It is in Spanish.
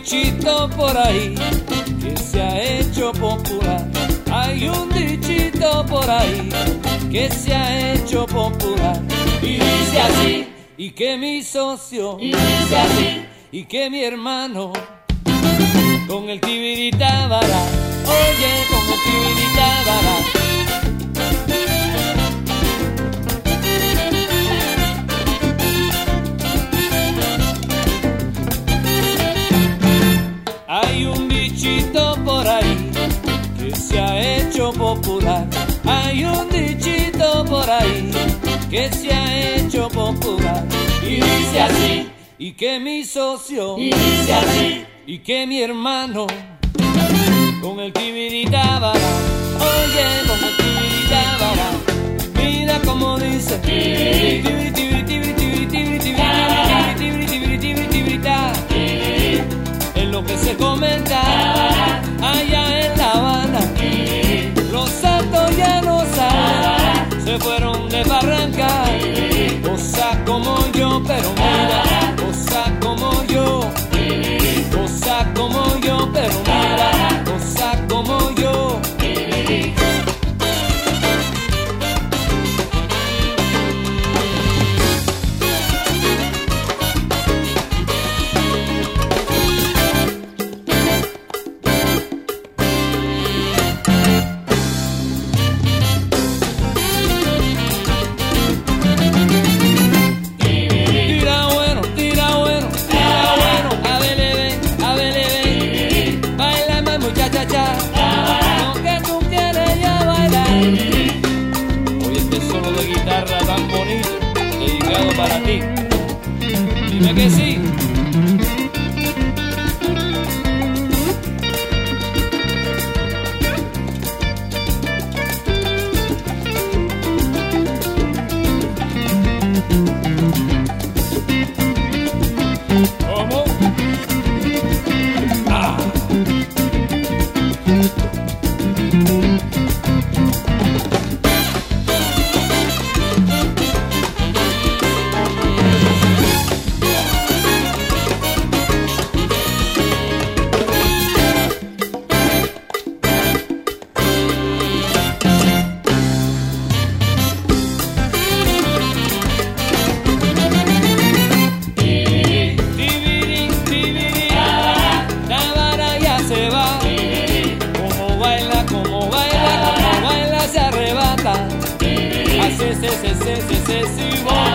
dichito por ahí que se ha hecho popular. Hay un dichito por ahí que se ha hecho popular. Y dice así, y que mi socio, y dice así, y que mi hermano, con el tibiritábara, oye, con el tibiritábara. Hay un dichito por ahí que se ha hecho popular. Hay un dichito por ahí que se ha hecho popular. Y dice así, y que mi socio, y dice así, y que mi hermano, con el tibiritábara, oye, con el tibiritábara. Mira como dice, tibiri, tibiri, tibiri, tibiri, tibiri, tibiri, tibiri, tibiri, tibiri, tibiri, es lo que se comenta allá en La Habana. Los santoyanos se fueron de Barranca, cosa como yo, pero mira, cosa como yo, cosa como yo, pero mira, cosa como yo. Para ti, dime que sí. ¿Cómo? Ah. Se,